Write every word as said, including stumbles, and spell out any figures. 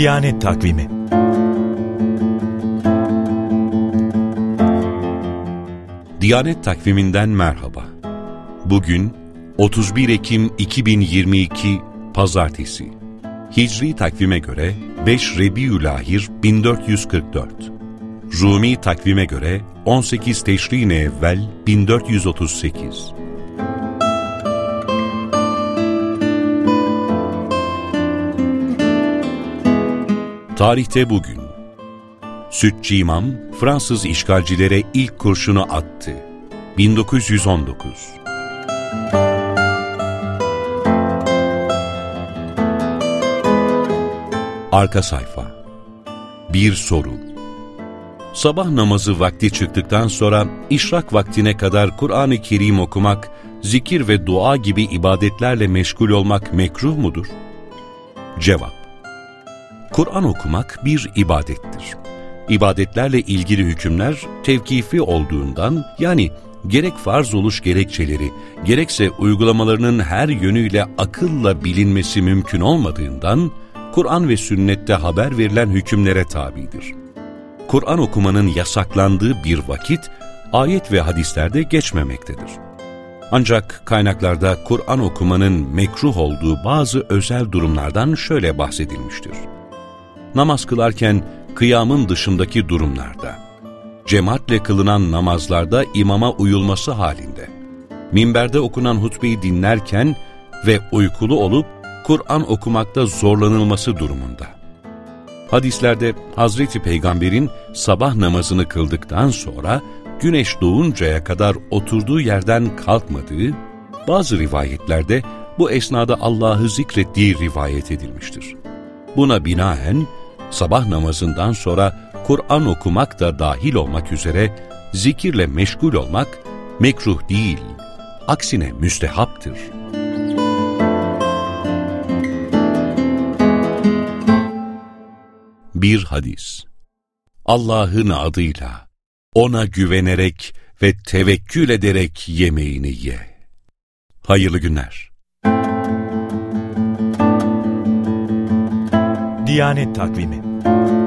Diyanet Takvimi. Diyanet Takviminden merhaba. Bugün otuz bir Ekim iki bin yirmi iki Pazartesi. Hicri takvime göre beş Rebiülahir bin dört yüz kırk dört. Rumi takvime göre on sekiz Teşrin-i Evvel bin dört yüz otuz sekiz. Tarihte bugün. Sütçü İmam, Fransız işgalcilere ilk kurşunu attı. bin dokuz yüz on dokuz. Arka sayfa. Bir soru. Sabah namazı vakti çıktıktan sonra işrak vaktine kadar Kur'an-ı Kerim okumak, zikir ve dua gibi ibadetlerle meşgul olmak mekruh mudur? Cevap. Kur'an okumak bir ibadettir. İbadetlerle ilgili hükümler tevkifi olduğundan, yani gerek farz oluş gerekçeleri, gerekse uygulamalarının her yönüyle akılla bilinmesi mümkün olmadığından, Kur'an ve sünnette haber verilen hükümlere tabidir. Kur'an okumanın yasaklandığı bir vakit, ayet ve hadislerde geçmemektedir. Ancak kaynaklarda Kur'an okumanın mekruh olduğu bazı özel durumlardan şöyle bahsedilmiştir. Namaz kılarken kıyamın dışındaki durumlarda, cemaatle kılınan namazlarda imama uyulması halinde, minberde okunan hutbeyi dinlerken ve uykulu olup Kur'an okumakta zorlanılması durumunda. Hadislerde Hazreti Peygamber'in sabah namazını kıldıktan sonra güneş doğuncaya kadar oturduğu yerden kalkmadığı, bazı rivayetlerde bu esnada Allah'ı zikrettiği rivayet edilmiştir. Buna binaen sabah namazından sonra Kur'an okumak da dahil olmak üzere zikirle meşgul olmak mekruh değil, aksine müstehaptır. Bir hadis. Allah'ın adıyla, ona güvenerek ve tevekkül ederek yemeğini ye. Hayırlı günler. Diyanet Takvimi.